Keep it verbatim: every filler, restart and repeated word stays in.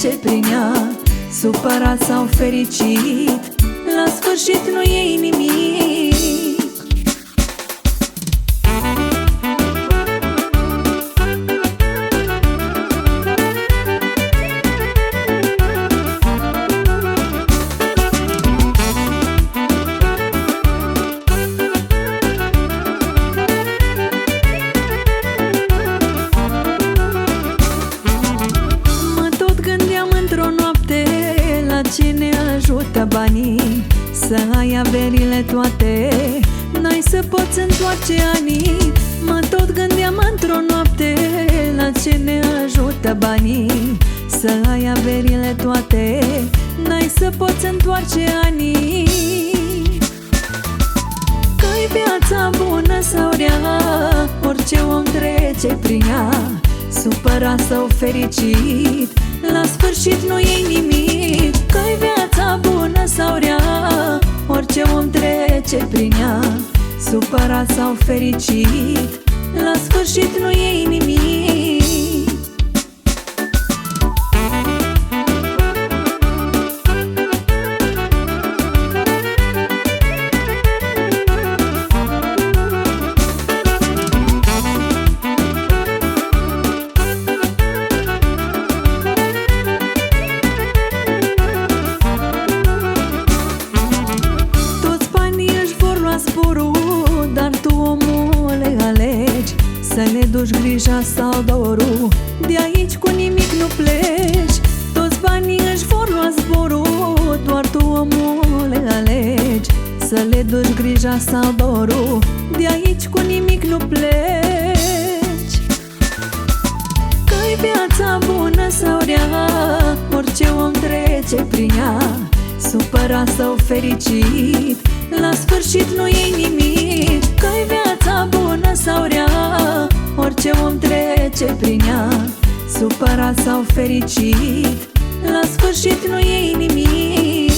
trece prin ea, supărat sau fericit, la sfârșit nu e nimic. Ce ne ajută banii să ai averile toate, n-ai să poți întoarce anii. Mă tot gândeam într-o noapte, la ce ne ajută banii să ai averile toate, n-ai să poți întoarce anii. Că-i viața bună sau rea, orice om trece prin ea, supărat sau fericit, la sfârșit nu e nimic. Că-i viața bună sau rea, orice om trece prin ea, supărat sau fericit, la sfârșit nu e nimic. Dar tu, omule, alegi să le duci grija sau dorul, de aici cu nimic nu pleci. Toți banii își vor lua zborul, doar tu, omule, alegi să le duci grija sau dorul, de aici cu nimic nu pleci. Că-i viața bună sau rea, orice om trece prin ea, supărat sau fericit, la sfârșit nu e nimic. Că-i viața bună sau rea, orice om trece prin ea, supărat sau fericit, la sfârșit nu e nimic.